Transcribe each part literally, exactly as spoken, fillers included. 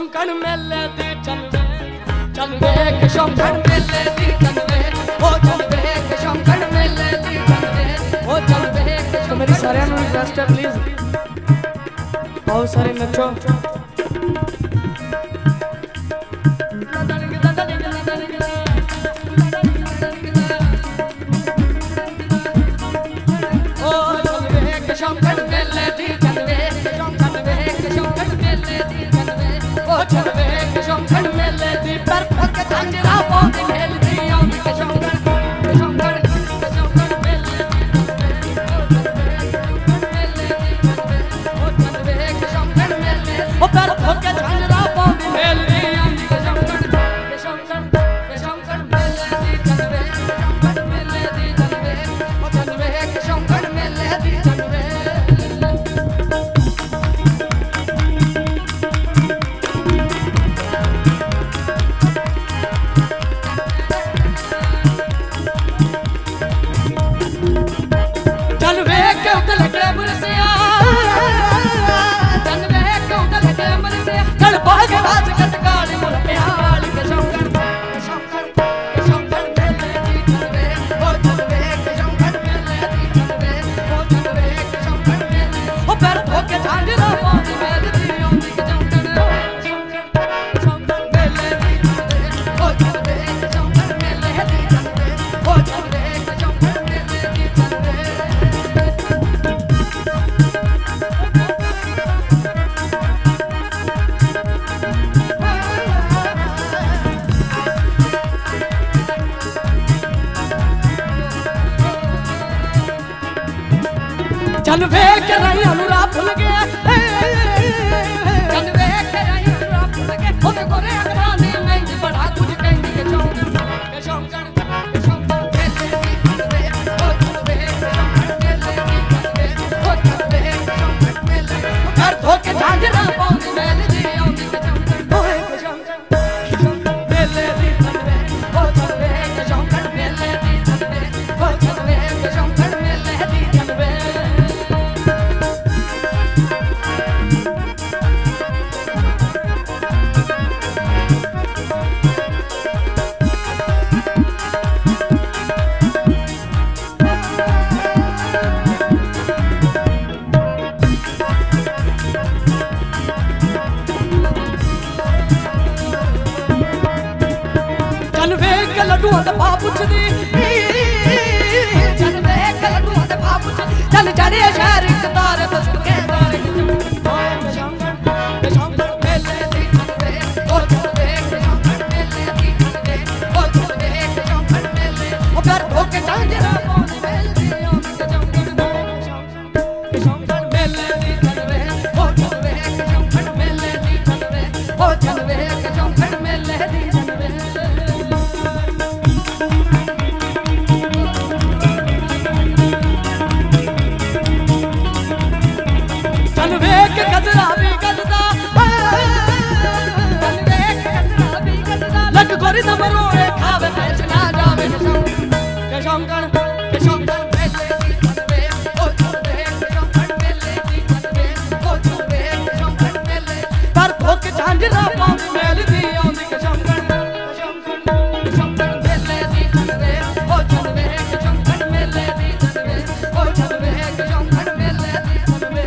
शौकन मेले दी चलवे चलवे के शौकन मेले दी चलवे ओ चलवे के शौकन मेले दी चलवे ओ चलवे। तो मेरी सारे में रिक्वेस्ट है प्लीज बहुत सारे नचो। ओ चलवे के शौकन मेले दी चलवे चलवे के शौकन मेले दी चलवे ओ चलवे के शौकन मेले दी पर पक झंझरा बहुत खेल दी हम के शौकन के शौकन के शौकन मेले दी ओ चलवे के शौकन मेले ओ पर पक झंझरा बहुत खेल दी हम के शौकन के शौकन के शौकन मेले दी चलवे शौकन मेले दी चलवे ओ चलवे के शौकन मेले दी चलवे। चल वे के नहीं अनुरा भूल गया चल वे के नहीं अनुरा भूल गया ओ देखो रे अगरानी नहीं बड़ा कुछ कहने के शौकन के शौकन के शौकन मेले दी चलवे ओ चलवे के शौकन मेले दी चलवे ओ चलवे के शौकन मेले घर धोके झांझरा बहुत मेले दी आंधी के शौकन ओए के शौकन के शौकन मेले दी चलवे ओ चलवे के शौकन मेले दी चलवे ओ चलवे के शौकन मेले दी चलवे। चल वे के लड्डू ते पा पुछदी चल वे के लड्डू ते पा पुछदी चल चढ़े शहर इकतार तो के दार ओए के शौकन के शौकन मेले दी चलवे ओ चलवे के शौकन मेले दी चलवे ओ चलवे के शौकन मेले ओ घर धोके झांझरा बहुत मेले दी आंधी के शौकन के शौकन मेले दी चलवे ओ चलवे के शौकन मेले दी चलवे ओ चलवे के शौकन मेले दी चलवे। चल वे के गजरा भी गजदा चल वे के गजरा भी गजदा लग गोरी दमरोड़े खावे फैसला जावे के शौकन के शौकन मेले दी चलवे ओ चलवे के शौकन मेले दी चलवे ओ चलवे के शौकन मेले पर भोग झांझरा बहुत मेले दी आंधी के शौकन के शौकन के शौकन मेले दी चलवे ओ चलवे के शौकन मेले दी चलवे ओ चलवे के शौकन मेले दी चलवे।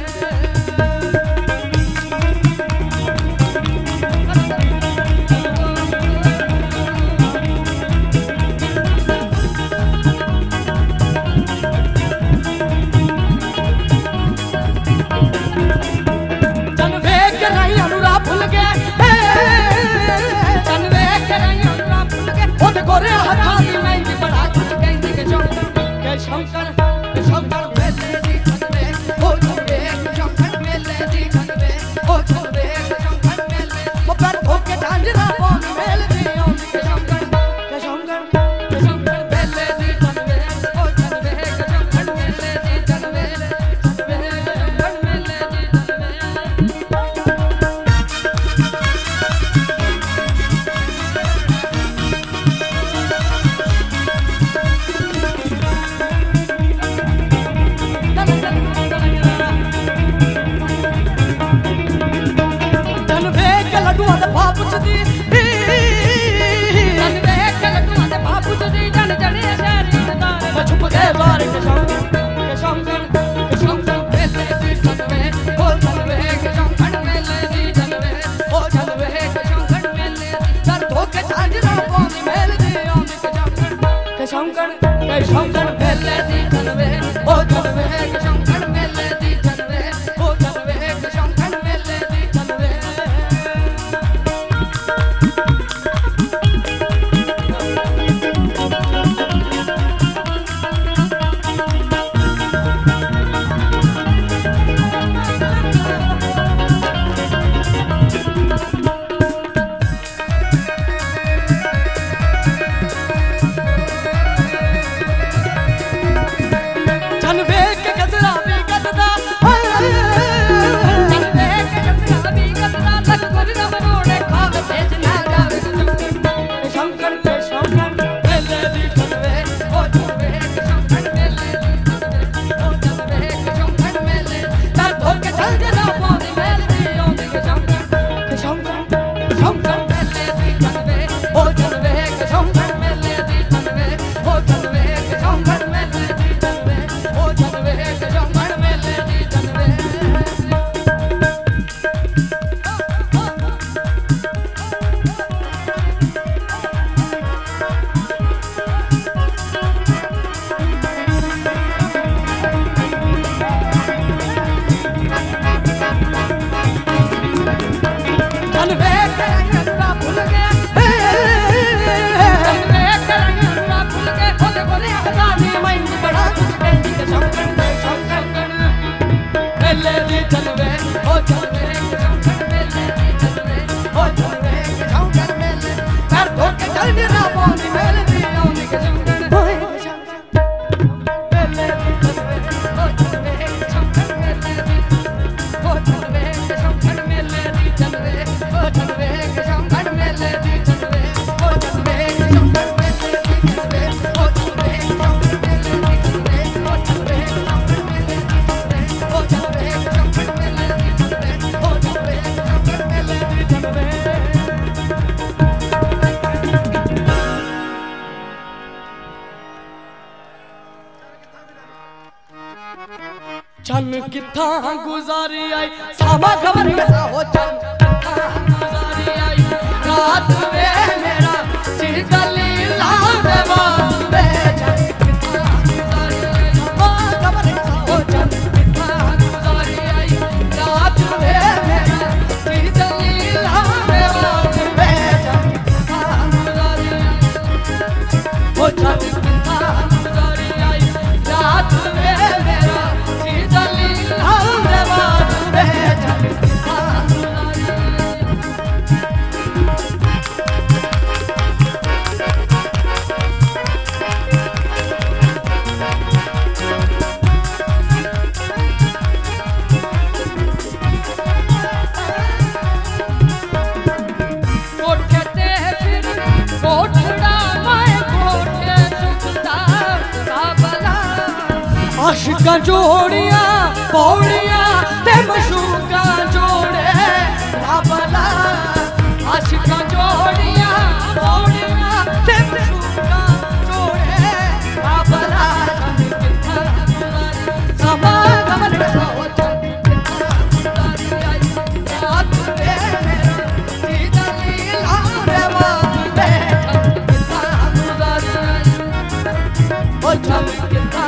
शौकन मेले दी जनवे ओ जनवे के शौकन मेले दी जनवे ओ जनवे के शौकन मेले दी जनवे चन किथा गुजारी आई सामा खबर कैसा हो चन किथा गुजारी आई रात वे मेरा चिर गली लावे बात वे चन किथा गुजारी आई सामा खबर कैसा हो चन किथा गुजारी आई रात वे मेरा चिर गली लावे बात वे चन किथा गुजारी आई हो चन किथा गुजारी आई रात वे मेरा आशिका जोड़िया पौड़िया ते मशूका जोड़े राबला आशिका जोड़िया पौड़िया ते मशूका जोड़े राबला समा गमन कैसा हो चल किथा गुजारी आई रात वे मेरा सीधा लीला रे बात वे किथा गुजारी आई ओ चल किथा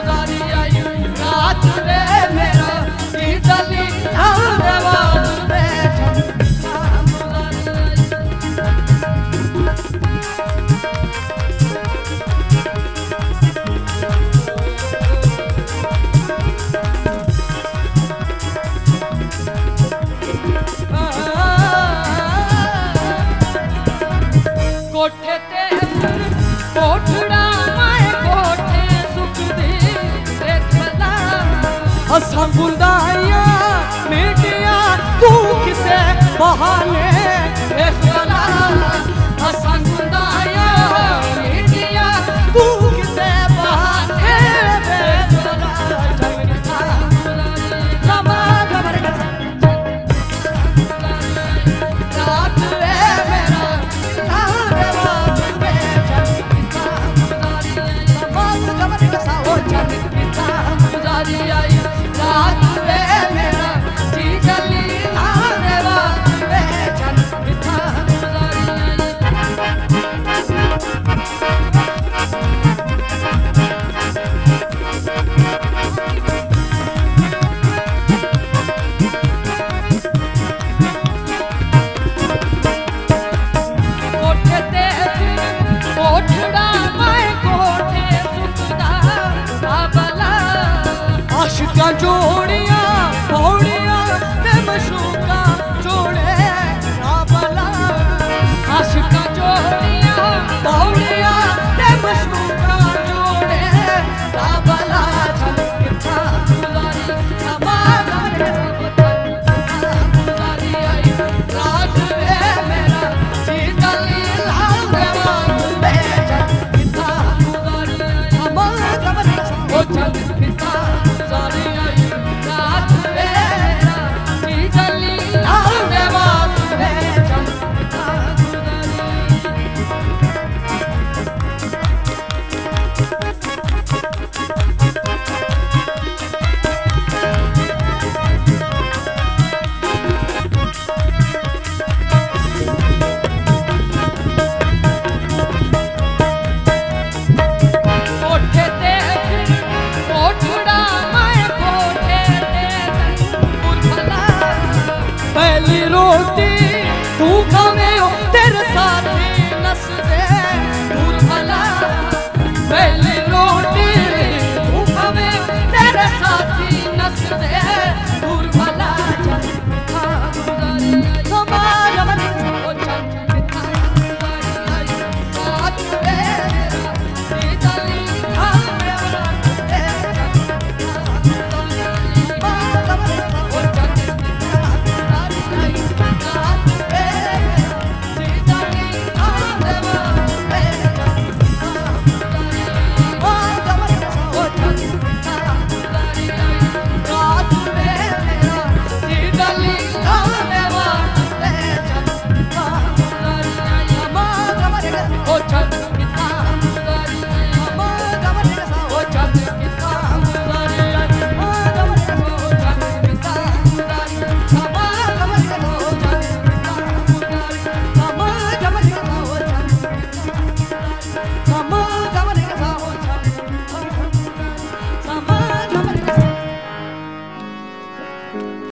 कोठे ते कोठड़ा माए कोठे सुख दी देखला हसा बुंदाइया मीडिया तू किसे बहाने